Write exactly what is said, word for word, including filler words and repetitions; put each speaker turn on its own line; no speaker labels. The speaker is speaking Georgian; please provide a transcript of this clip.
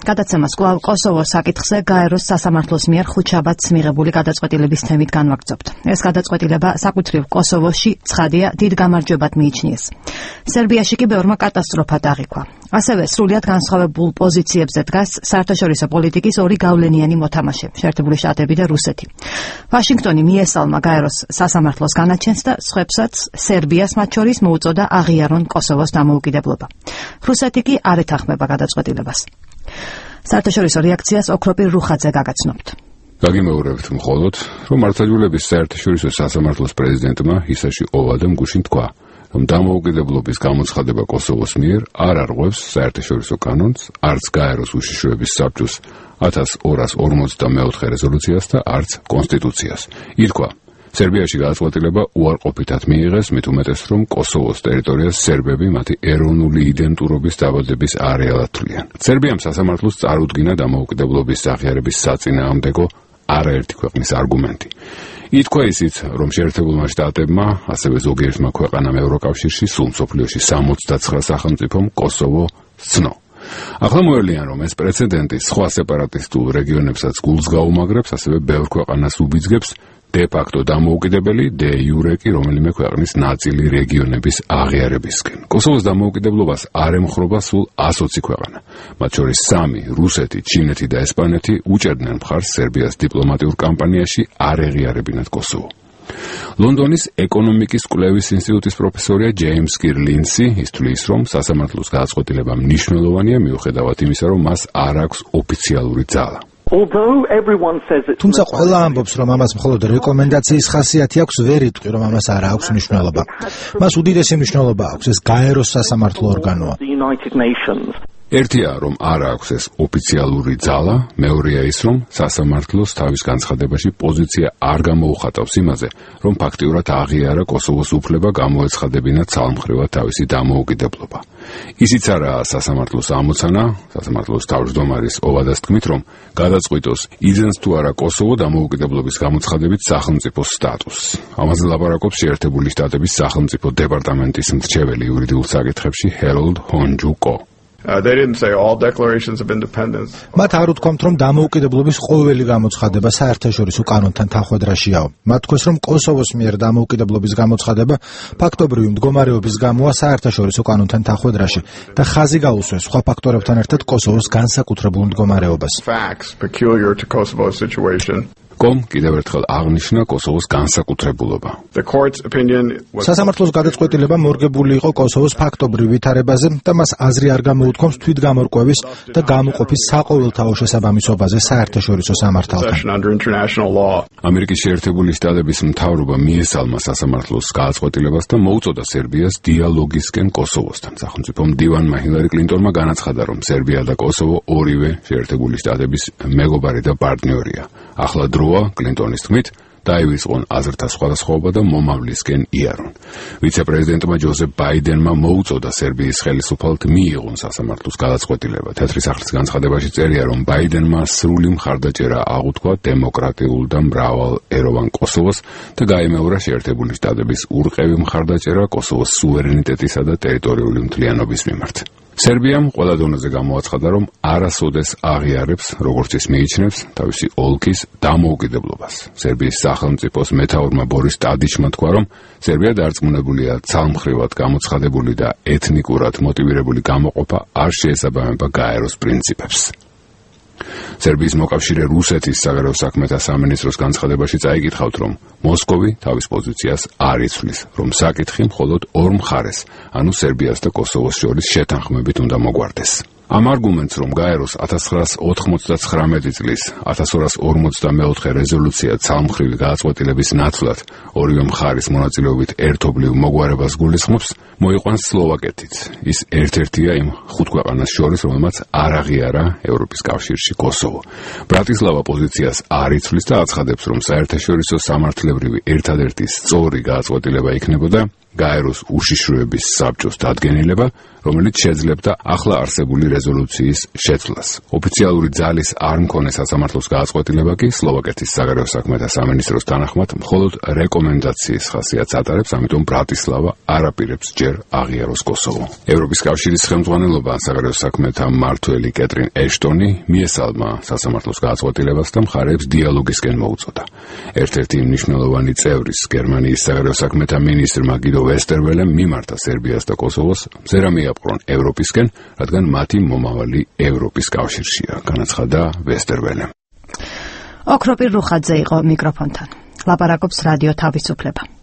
გადაცემას კვლავ კოსოვოს საკითხზე გაეროს სასამართლოს მიერ ხუთშაბათს მიღებული გადაწყვეტილების თემით განვაგრძობთ. ეს გადაწყვეტილება საკუთრივ კოსოვოში ცხადია დიდ გამარჯვებად მიიჩნიეს. სერბიაში კი ბევრმა კატასტროფად აღიქვა. ასევე სრულიად განსხვავებულ პოზიციებზე დგას საერთაშორისო პოლიტიკის ორი გავლენიანი მოთამაშე, შეერთებული შტატები და რუსეთი. ვაშინგტონი მიესალმა გაეროს სასამართლოს განაჩენს და სხვებსაც სერბიას მათ შორის მოუწოდა აღიარონ კოსოვოს დამოუკიდებლობა. რუსეთი კი არ ეთანხმება გადაწყვეტილებას. საერთაშორისო რეაქციას ოქროპირ რუხაძე გაგაცნობთ.
გაგიმეორებთ მხოლოდ, რომ მართლმსაჯულების საერთაშორისო სასამართლოს პრეზიდენტმა ისაში ოვადამ გუშინ თქვა, რომ დამოუკიდებლობის გამოცხადება კოსოვოს მიერ არ არღვევს საერთაშორისო კანონს, არც გაეროს უშიშროების საბჭოს ათას ორას ორმოცდამეოთხე რეზოლუციას და არც კონსტიტუციას. ითქვა, სერბიაში გადაწყვეტილება უარყოფითად მიიღეს, მით უმეტეს, რომ კოსოვოს ტერიტორიას სერბები მათი ეროვნული იდენტურობის დაბადების არეალად თვლიან. სერბიამ სასამართლოს წარუდგინა დამოუკიდებლობის აღიარების საწინააღმდეგო არაერთი ქვეყნის არგუმენტი. ითქვა ისიც, რომ შეერთებულმა შტატებმა, ასევე ზოგიერთმა ქვეყანამ ევროკავშირში, სულ მსოფლიოში სამოცდაცხრა სახელმწიფომ კოსოვო სცნო. ახლა მოელიან, რომ ეს პრეცედენტი სხვა სეპარატისტულ რეგიონებსაც გულს გაუმაგრებს, ასევე ბევრ ქვეყანას უბიძგებს de facto დამოუკიდებელი, de jure კი რომელიმე ქვეყნის ნაწილი რეგიონების აღიარებისკენ. კოსოვოს დამოუკიდებლობას არ ემხრობა სულ ასოცი ქვეყანა. მათ შორის სამი, რუსეთი, ჩინეთი და ესპანეთი უჭერდნენ მხარს სერბიას დიპლომატიურ კამპანიაში არ ეღიარებინათ კოსოვო. ლონდონის ეკონომიკის კვლევის ინსტიტუტის პროფესორია ჯეიმს კირლინსი ისთვის, რომ სასამართლოს გადაწყვეტილება მნიშვნელოვანია მიუხედავად იმისა, რომ მას არ აქვს ოფიციალური ძალა.
თუმცა ყველა ამბობს, რომ ამას მხოლოდ რეკომენდაციის ხასიათი აქვს, ვერ იტყვი, რომ ამას არ აქვს მნიშვნელობა. მას უდიდესი მნიშვნელობა აქვს, ეს გაეროს სასამართლო ორგანოა.
ერთია, რომ არ აქვს ეს ოფიციალური ძალა, მეორეა ის, რომ სასამართლოს თავის განცხადებაში პოზიცია არ გამოუხატავს იმაზე, რომ ფაქტიურად აღიარა კოსოვოს უფლება გამოეცხადებინა ცალმხრივად თავისი დამოუკიდებლობა. ისიც არაა სასამართლოს ამოცანა, სასამართლოს თავმჯდომარის ოვადას თქმით, რომ გადაწყვიტოს იძენს თუ არა კოსოვო დამოუკიდებლობის გამოცხადებით სახელმწიფოს სტატუსს. ამაზე ლაპარაკობს შეერთებული შტატების სახელმწიფო დეპარტამენტის მრჩეველი იურიდიულ საკითხებში ჰეროლდ ჰონჯუკო.
Uh, they didn't say all declarations of independence.
მათ არ უთქვამთ, რომ დამოუკიდებლობის ყოველი გამოცხადება საერთაშორისო კანონთან თანხვედრაშიაო. მათ თქვეს, რომ კოსოვოს მიერ დამოუკიდებლობის გამოცხადება ფაქტობრივი მდგომარეობის გამოა საერთაშორისო კანონთან თანხვედრაში და ხაზი გაუსვეს სხვა ფაქტორებთან ერთად კოსოვოს განსაკუთრებულ მდგომარეობას.
Facts peculiar to Kosovo's situation.
კომ კიდევ ერთხელ აღნიშნა კოსოვოს განსაკუთრებულობა.
The court's opinion was
სასამართლოს გადაწყვეტილება მორგებული იყო კოსოვოს ფაქტობრივ ვითარებაზე და მას აზრი არ გამოუთქვამს თვითგამორკვევის და გამოყოფის საყოველთაო შესაბამისობაზე საერთაშორისო სამართალთან.
ამერიკის შეერთებული შტატების მთავრობა მიესალმა სასამართლოს გადაწყვეტილებას და მოუწოდა სერბიას დიალოგისკენ კოსოვოსთან. სახელმწიფო მდივანმა ჰილარი კლინტონმა განაცხადა, რომ სერბია და კოსოვო ორივე შეერთებული შტატების მეგობარი და პარტნიორია. ახლა დროა, კლინტონის თქმით, დაივიწყონ აზრთა სხვადასხვაობა და მომავლისკენ იარონ. ვიცე-პრეზიდენტმა ჯოზეფ ბაიდენმა მოუწოდა სერბიის ხელისუფალთ მიიღონ სასამართლოს გადაწყვეტილება. თეთრი სახლის განცხადებაში წერია, რომ ბაიდენმა სრული მხარდაჭერა აღუთქვა დემოკრატიულ და მრავალეროვან კოსოვოს და გაიმეორა შეერთებული შტატების ურყევი მხარდაჭერა კოსოვოს სუვერენიტეტისა და ტერიტორიული მთლიანობის მიმართ. სერბიამ ყველა დონეზე გამოაცხადა, რომ არასოდეს აღიარებს, როგორც ის მიიჩნევს, თავისი ოლქის დამოუკიდებლობას. სერბიის სახელმწიფოს მეთაურმა ბორის ტადიჩმა თქვა, რომ სერბია დარწმუნებულია ცალმხრივად გამოცხადებული და ეთნიკურად მოტივირებული გამოყოფა არ შეესაბამება გაეროს პრინციპებს. სერბიის მოკავშირე რუსეთის საგარეო საქმეთა სამინისტროს განცხადებაში წაიკითხავთ, რომ მოსკოვი თავის პოზიციას არ იცვლის, რომ საკითხი მხოლოდ ორ მხარეს, ანუ სერბიას და კოსოვოს შორის შეთანხმებით უნდა მოგვარდეს. ამ არგუმენტს, რომ გაეროს ათას ცხრაას ოთხმოცდაცხრამეტი წლის ათას ორას ორმოცდამეოთხე რეზოლუცია ცალმხრივი გადაწყვეტილების ნაცვლად ორივე მხარის მონაწილეობით ერთობლივ მოგვარებას გულისხმობს, მოიყვანს სლოვაკეთიც. ის ერთ-ერთია იმ ხუთ ქვეყანას შორის, რომელმაც არ აღიარა ევროპის კავშირში კოსოვო. ბრატისლავა პოზიციას არ იცვლის და აცხადებს, რომ საერთაშორისო სამართლებრივი ერთადერთი სწორი გადაწყვეტილება იქნებოდა გაეროს უშიშროების საბჭოს დადგენილება, რომელიც შეძლებდა ახლა არსებული რეზოლუციის შეცვლას. ოფიციალური ძალის არ მქონე სასამართლოს გააწყვეტილება კი სლოვაკეთის საგარეო საქმეთა სამინისტროს თანახმად მხოლოდ რეკომენდაციის ხასიათს ატარებს, ამიტომ ბრატისლავა არ აპირებს ჯერ აღიაროს კოსოვო. ევროპის კავშირის ხელმძღვანელობა საგარეო საქმეთა მმართველი კეტრინ ეშტონი მიესალმა სასამართლოს გააწყვეტილებას და მხარეებს დიალოგისკენ მოუწოდა. ერთ-ერთი მნიშვნელოვანი წევრის გერმანიის საგარეო საქმეთა მინისტრმა გიდო ვესტერველემ მიმართა სერბიას და კოსოვოს მზერა მიაპყრონ ევროპისკენ, რადგან მათი მომავალი ევროპის კავშირშია, განაცხადა ვესტერველემ.
ოქროპირ რუხაძე იყო მიკროფონთან. ლაპარაკობს რადიო თავისუფლება.